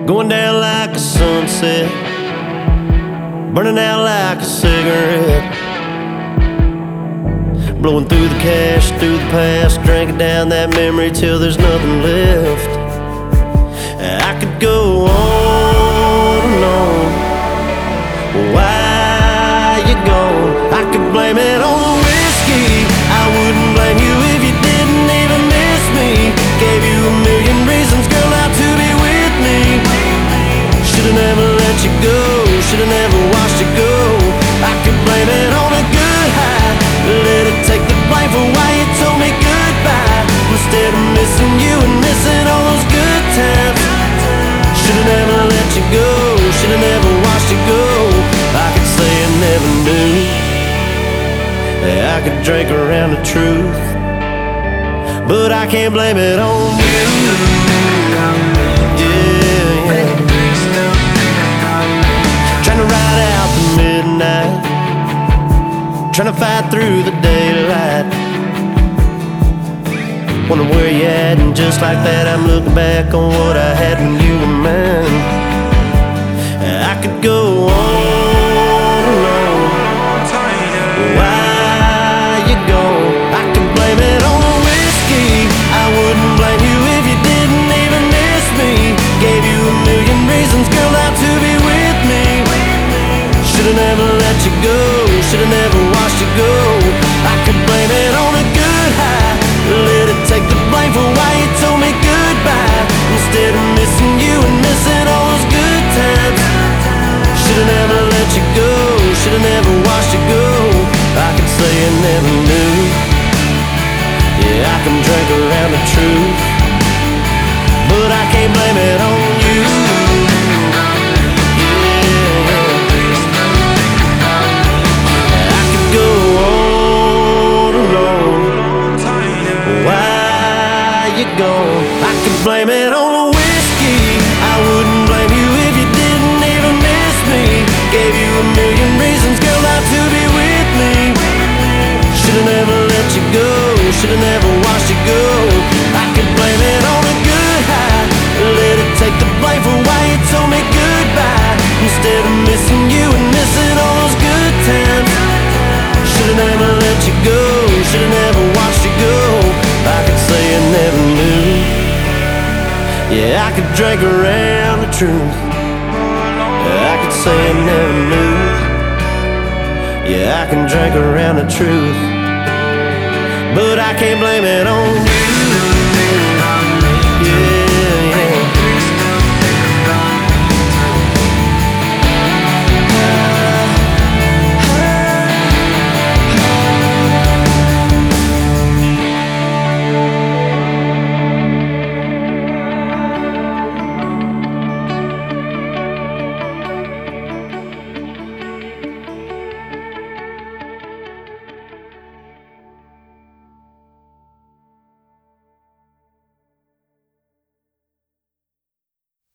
going down like a sunset, burning out like a cigarette, blowing through the cash, through the past, drinking down that memory till there's nothing left. I could go on and on. Why you gone? I could blame it on the whiskey. I wouldn't blame you if you didn't even miss me. Gave you a million reasons, girl, not to be with me. Should've never let you go, should've never watched you go. I could blame it on a good high, let it take the blame for why you told me goodbye, instead of missing you and missing all those good times. Should've never let you go, should've never watched you go. I could say I never knew, I could drink around the truth, but I can't blame it on you. Yeah. Trying to ride out the midnight, trying to fight through the daylight, wondering where you at, and just like that I'm looking back on what I had when you were mine. I could go on and on. Why you gone? I could blame it on the whiskey. I wouldn't blame you if you didn't even miss me. Gave you a million reasons, girl, not to be with me. Should've never let you go, should've never watched you go. I could blame it on a good high, let it take the blame for why you told me goodbye, instead of missing you and missing all those good times. Should've never let you go, should've never watched you go. I could say I never knew. Yeah, I can drink around the truth, but I can't blame it on you. Yeah, I could go on and on. Why you gone? I could blame it on the whiskey. I wouldn't blame you if you didn't even miss me. Gave you a million reasons, girl, not to be with me. Should've never let you go, should've never watched you go. I could blame it on a good high, let it take the blame for why you told me goodbye, instead of missing you and missing all those good times. Should've never let you go, should've never watched you go. I could say I never knew. Yeah, I could drink around the truth. I could say I never knew. Yeah, I can drink around the truth, but I can't blame it on you.